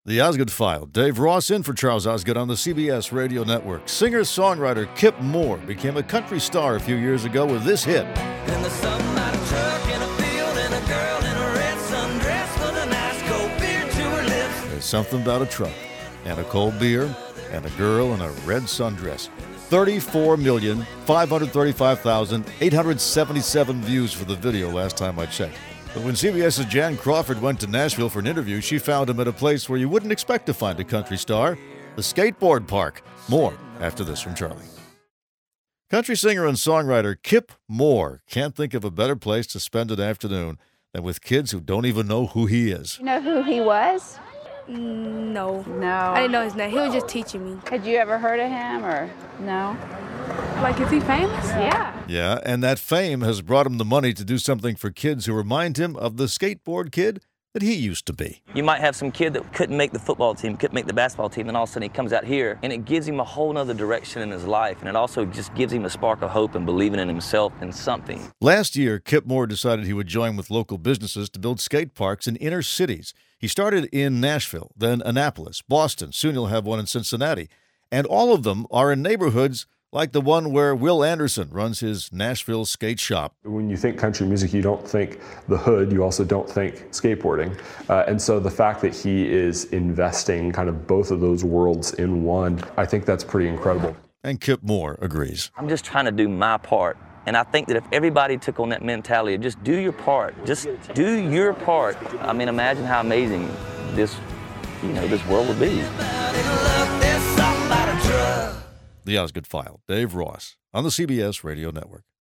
The Osgood File. Dave Ross in for Charles Osgood on the CBS Radio Network. Singer-songwriter Kip Moore became a country star a few years ago with this hit. In the sunlight, a truck in a field, and a girl in a red sundress with a nice cold beer to her lips. There's something about a truck and a cold beer and a girl in a red sundress. 34,535,877 views for the video last time I checked. But when CBS's Jan Crawford went to Nashville for an interview, she found him at a place where you wouldn't expect to find a country star, the skateboard park. More after this from Charlie. Country singer and songwriter Kip Moore can't think of a better place to spend an afternoon than with kids who don't even know who he is. You know who he was? No. No. I didn't know his name. He was just teaching me. Had you ever heard of him or no? Like, is he famous? Yeah. Yeah, and that fame has brought him the money to do something for kids who remind him of the skateboard kid that he used to be. You might have some kid that couldn't make the football team, couldn't make the basketball team, and all of a sudden he comes out here, and it gives him a whole nother direction in his life, and it also just gives him a spark of hope and believing in himself and something. Last year, Kip Moore decided he would join with local businesses to build skate parks in inner cities. He started in Nashville, then Annapolis, Boston. Soon he'll have one in Cincinnati. And all of them are in neighborhoods like the one where Will Anderson runs his Nashville skate shop. When you think country music, you don't think the hood, you also don't think skateboarding. And so the fact that he is investing kind of both of those worlds in one, I think that's pretty incredible. And Kip Moore agrees. I'm just trying to do my part. And I think that if everybody took on that mentality of just do your part, just do your part, I mean, imagine how amazing this world would be. The Osgood File. Dave Ross on the CBS Radio Network.